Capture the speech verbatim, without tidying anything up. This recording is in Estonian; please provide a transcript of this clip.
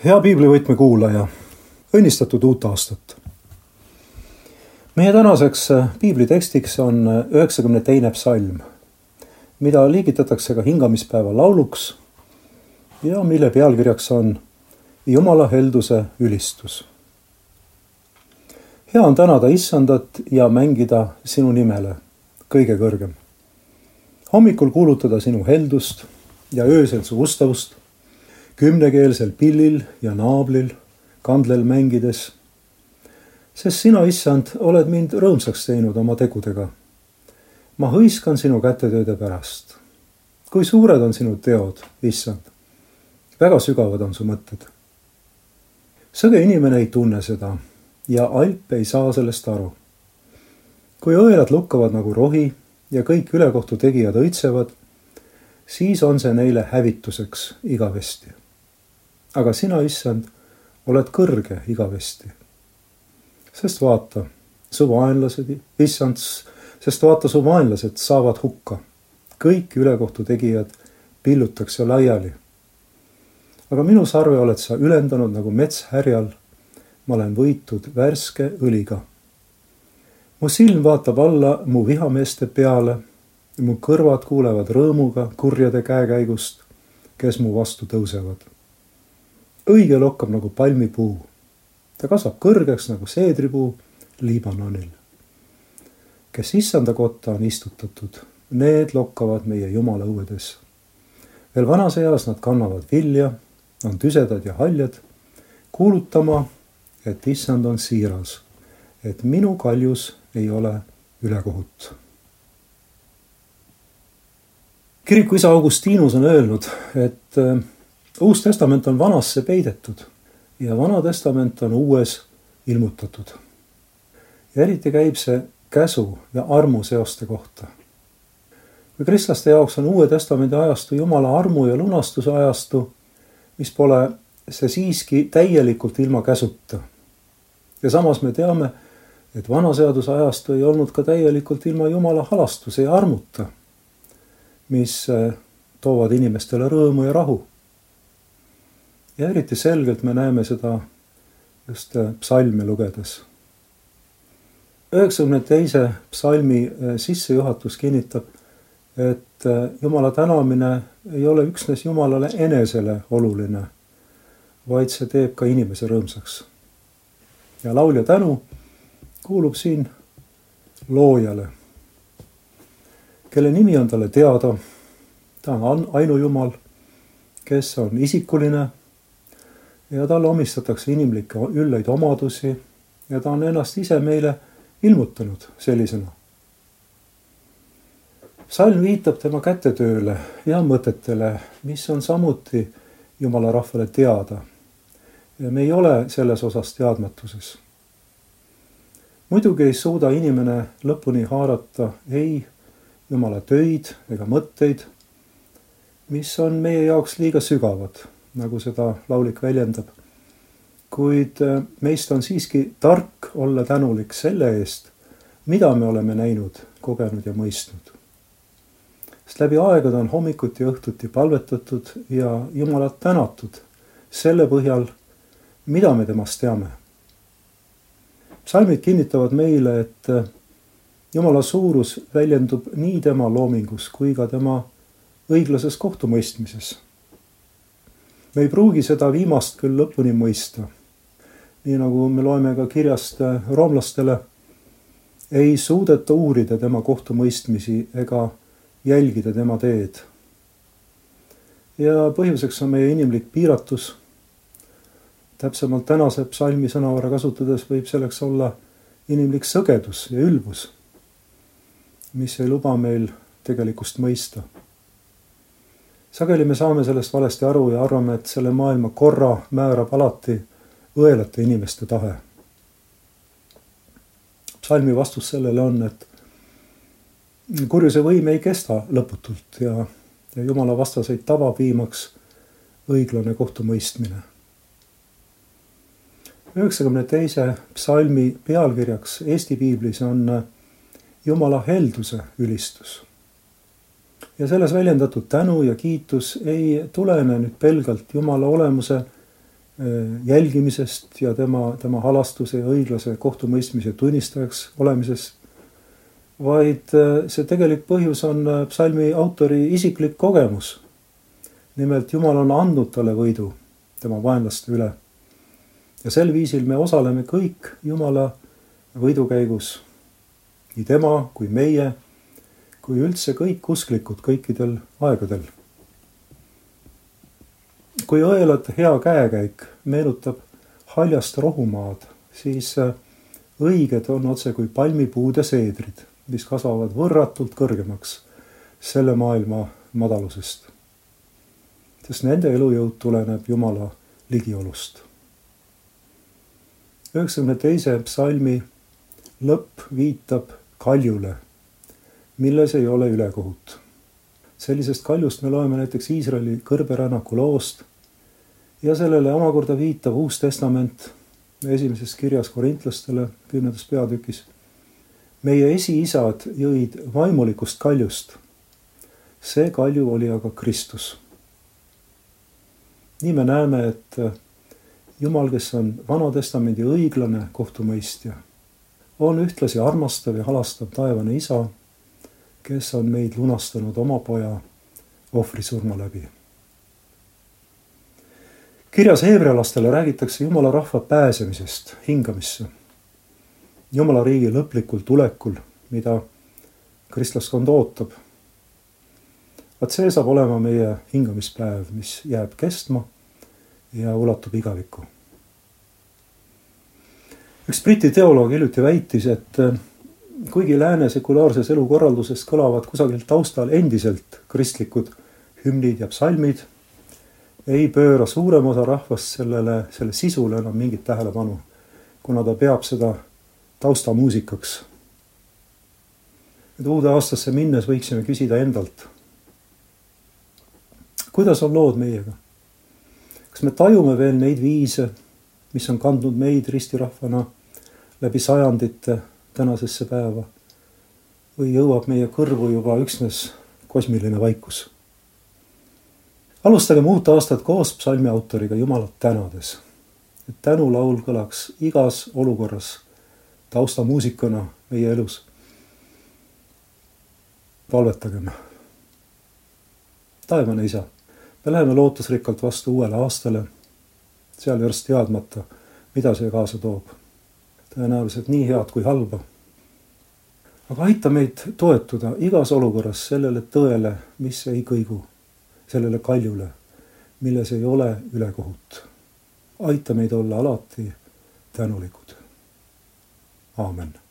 Hea piiblivõtme kuulaja, õnnistatud uut aastat. Meie tänaseks piiblitekstiks on üheksakümne teine psalm, mida liigitatakse ka hingamispäeva lauluks ja mille pealkirjaks on Jumala helduse ülistus. Hea on tänada Issandat ja mängida sinu nimele, kõige kõrgem. Hommikul kuulutada sinu heldust ja öösel su ustavust, kümnekeelsel pillil ja naablil, kandlel mängides, sest sina, Issand, oled mind rõõmsaks teinud oma tegudega. Ma hõiskan sinu kätetööde pärast. Kui suured on sinu teod, Issand, väga sügavad on su mõtted. Sõge inimene ei tunne seda ja alp ei saa sellest aru. Kui õelad lukkavad nagu rohi ja kõik ülekohtu tegijad õitsevad, siis on see neile hävituseks igavesti. Aga sina, Issand, oled kõrge igavesti. Sest vaata, su vaenlased, Issand, sest vaata, su vaenlased saavad hukka. Kõik ülekohtu tegijad pillutakse laiali. Aga minu sarve oled sa ülendanud nagu mets härjal. Ma olen võitud värske õliga. Mu silm vaatab alla mu vihameeste peale. Mu kõrvad kuulevad rõõmuga kurjade käekäigust, kes mu vastu tõusevad. Õige lokkab nagu palmipuu. Ta kasvab kõrgeks nagu seedripuu Liibanonil. Kes Issanda kotta on istutatud, need lokkavad meie Jumala õuedes. Veel vanas eas nad kannavad vilja, on tüsedad ja haljad, kuulutama, et Issand on siiras, et minu kaljus ei ole ülekohut. Kirikuisa Augustinus on öelnud, et Uus testament on vanasse peidetud ja vana testament on uues ilmutatud. Ja eriti käib see käsu ja armu seoste kohta. Kui kristlaste jaoks on uue testamendi ajastu Jumala armu ja lunastuse ajastu, mis pole see siiski täielikult ilma käsuta. Ja samas me teame, et vana seaduse ajastu ei olnud ka täielikult ilma Jumala halastuse ja armuta, mis toovad inimestele rõõmu ja rahu. Ja eriti selgelt me näeme seda just psalmi lugedes. üheksakümne teise psalmi sissejuhatus kinnitab, et Jumala tänamine ei ole üksnes Jumalale enesele oluline, vaid see teeb ka inimese rõõmsaks. Ja laulja tänu kuulub siin loojale, kelle nimi on talle teada. Ta on ainujumal, kes on isikuline ja talle omistatakse inimlikke ülleid omadusi ja ta on ennast ise meile ilmutanud sellisena. Psalm viitab tema kätetööle ja mõtetele, mis on samuti Jumala rahvale teada. Ja me ei ole selles osas teadmatuses. Muidugi ei suuda inimene lõpuni haarata ei Jumala töid ega mõtteid, mis on meie jaoks liiga sügavad, nagu seda laulik väljendab. Kuid meist on siiski tark olla tänulik selle eest, mida me oleme näinud, kogenud ja mõistnud. Sest läbi aegade on hommikuti ja õhtuti palvetatud ja Jumalat tänatud selle põhjal, mida me temast teame. Psalmid kinnitavad meile, et Jumala suurus väljendub nii tema loomingus kui ka tema õiglases kohtumõistmises. Me ei pruugi seda viimast küll lõpuni mõista. Nii nagu me loeme ka kirjast roomlastele, ei suudeta uurida tema kohtumõistmisi ega jälgida tema teed. Ja põhjuseks on meie inimlik piiratus. Täpsemalt tänase psalmi sõnavara kasutades võib selleks olla inimlik sõgedus ja ülbus, mis ei luba meil tegelikust mõista. Sageli me saame sellest valesti aru ja arvame, et selle maailma korra määrab alati õelate inimeste tahe. Psalmi vastus sellele on, et kurjuse võim ei kesta lõputult ja, ja Jumala vastaseid tabab viimaks õiglane kohtumõistmine. üheksakümne teise psalmi pealkirjaks Eesti piiblis on Jumala helduse ülistus. Ja selles väljendatud tänu ja kiitus ei tulene nüüd pelgalt Jumala olemuse jälgimisest ja tema, tema halastuse ja õiglase kohtumõistmise tunnistajaks olemisest, vaid see tegelik põhjus on psalmi autori isiklik kogemus. Nimelt Jumal on andnud talle võidu tema vaenlaste üle. Ja sel viisil me osaleme kõik Jumala võidukäigus, nii tema kui meie, kui üldse kõik usklikud kõikidel aegadel. Kui õelate hea käekäik meenutab haljast rohumaad, siis õiged on otse kui palmipuud ja seedrid, mis kasvavad võrratult kõrgemaks selle maailma madalusest. Sest nende elujõud tuleneb Jumala ligiolust. üheksakümne teise psalmi lõpp viitab kaljule, milles ei ole ülekohut. Sellisest kaljust me loeme näiteks Iisraeli kõrberännaku loost ja sellele omakorda viitab Uus Testament esimeses kirjas korintlastele kümnendas peatükis. Meie esiisad jõid vaimulikust kaljust. See kalju oli aga Kristus. Nii me näeme, et Jumal, kes on Vana Testamendi õiglane kohtumõistja, on ühtlasi armastav ja halastav taevane isa, kes on meid lunastanud oma poja ohvrisurma läbi. Kirjas heebrealastele räägitakse Jumala rahva pääsemisest hingamisse, Jumala riigi lõplikul tulekul, mida kristlaskond ootab. Vaat see saab olema meie hingamispäev, mis jääb kestma ja ulatub igavikku. Üks briti teoloog hiljuti väitis, et kuigi lääne sekulaarses elukorralduses kõlavad kusagil taustal endiselt kristlikud hümnid ja psalmid, ei pööra suurem osa rahvast sellele, selle sisule enam mingit tähelepanu, kuna ta peab seda taustamuusikaks. Et uude aastasse minnes võiksime küsida endalt, kuidas on lood meiega? Kas me tajume veel neid viise, mis on kandnud meid ristirahvana läbi sajandite tänasesse päeva? Või jõuab meie kõrvu juba üksnes kosmiline vaikus? Alustagem uut aastat koos psalmi autoriga Jumalat tänades. Et tänulaul kõlaks igas olukorras taustamuusikuna meie elus. Palvetagem. Taevane isa, me läheme lootusrikkalt vastu uuele aastale, seal järst teadmata, mida see kaasa toob. Tõenäoliselt nii head kui halba. Aga aita meid toetuda igas olukorras sellele tõele, mis ei kõigu, sellele kaljule, milles ei ole ülekohut. Aita meid olla alati tänulikud. Aamen.